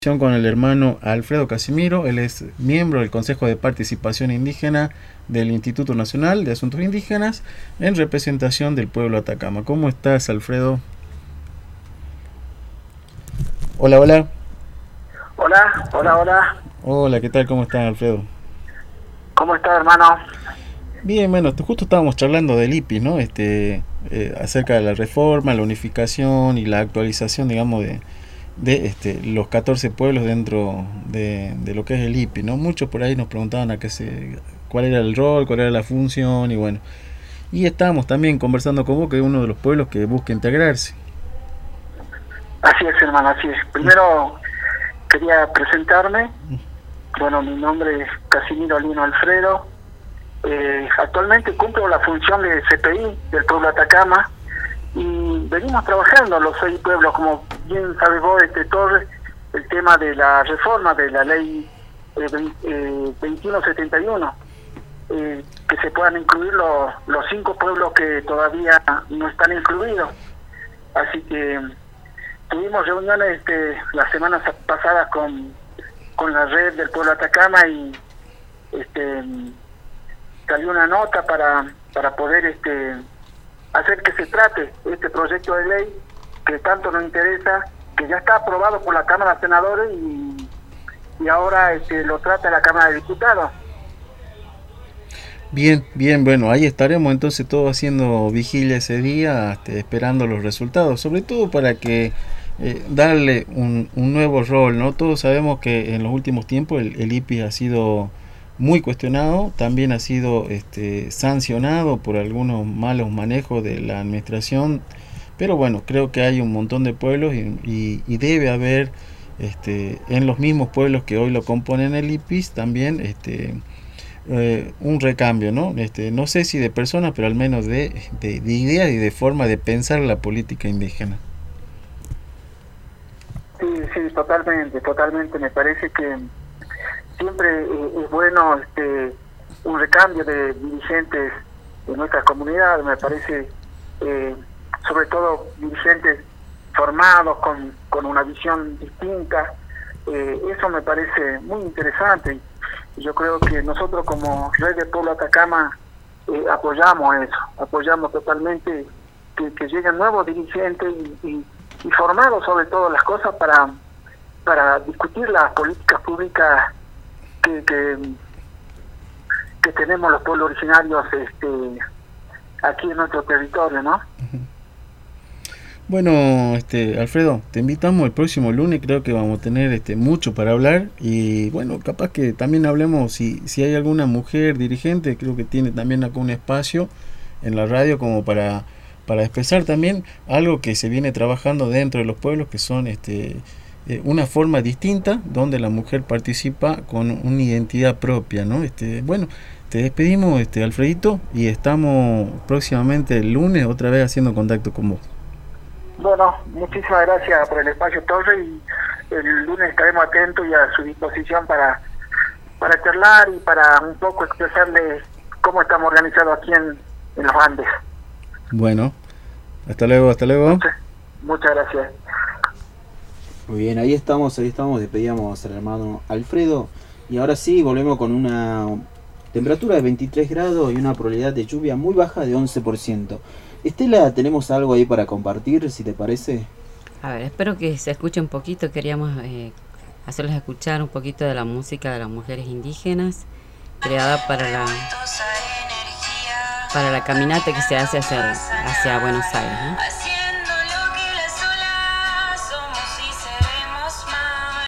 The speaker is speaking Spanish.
Con el hermano Alfredo Casimiro. Él es miembro del Consejo de Participación Indígena del Instituto Nacional de Asuntos Indígenas en representación del pueblo Atacama. ¿Cómo estás, Alfredo? Hola, hola. Hola. Hola, ¿qué tal? ¿Cómo estás, Alfredo? ¿Cómo está, hermano? Bien, bueno, justo estábamos charlando del IPI, ¿no? Acerca de la reforma, la unificación y la actualización, digamos, de los 14 pueblos dentro de lo que es el IPI, ¿no? Muchos por ahí nos preguntaban cuál era el rol, cuál era la función y bueno. Y estábamos también conversando con vos, que es uno de los pueblos que busca integrarse. Así es, hermano, así es. Primero quería presentarme. Bueno, mi nombre es Casimiro Lino Alfredo. Actualmente cumplo la función de CPI del pueblo Atacama y venimos trabajando los 6 pueblos, como bien sabes vos, Torres, el tema de la reforma de la ley 2171, que se puedan incluir los 5 pueblos que todavía no están incluidos. Así que tuvimos reuniones las semanas pasadas con la red del pueblo Atacama y salió una nota para poder hacer que se trate este proyecto de ley que tanto nos interesa, que ya está aprobado por la Cámara de Senadores y ahora lo trata la Cámara de Diputados. Bien, bueno, ahí estaremos entonces todos haciendo vigilia ese día, esperando los resultados, sobre todo para que darle un nuevo rol, ¿no? Todos sabemos que en los últimos tiempos el IPI ha sido muy cuestionado, también ha sido sancionado por algunos malos manejos de la administración, pero bueno, creo que hay un montón de pueblos y debe haber en los mismos pueblos que hoy lo componen el IPIS también un recambio, ¿no? No sé si de personas, pero al menos de ideas y de forma de pensar la política indígena. Sí, totalmente. Me parece que siempre es bueno un recambio de dirigentes de nuestras comunidades. Me parece, sobre todo, dirigentes formados con una visión distinta. Eso me parece muy interesante. Yo creo que nosotros como Red del Pueblo Atacama apoyamos totalmente que lleguen nuevos dirigentes y formados sobre todo las cosas para discutir las políticas públicas que tenemos los pueblos originarios aquí en nuestro territorio, ¿no? Bueno, Alfredo, te invitamos el próximo lunes, creo que vamos a tener mucho para hablar y bueno, capaz que también hablemos si hay alguna mujer dirigente, creo que tiene también acá un espacio en la radio como para expresar también algo que se viene trabajando dentro de los pueblos, que son una forma distinta donde la mujer participa con una identidad propia, ¿no? Bueno, te despedimos, Alfredito, y estamos próximamente el lunes otra vez haciendo contacto con vos. Bueno, muchísimas gracias por el espacio, Torre, y el lunes estaremos atentos y a su disposición para charlar y para un poco expresarles cómo estamos organizados aquí en los Andes. Bueno, hasta luego. Muchas gracias. Muy bien, ahí estamos, despedíamos al hermano Alfredo y ahora sí volvemos con una temperatura de 23 grados y una probabilidad de lluvia muy baja de 11%. Estela, tenemos algo ahí para compartir, si te parece. A ver, espero que se escuche un poquito. Queríamos hacerles escuchar un poquito de la música de las mujeres indígenas, creada para la caminata que se hace hacia Buenos Aires, ¿no?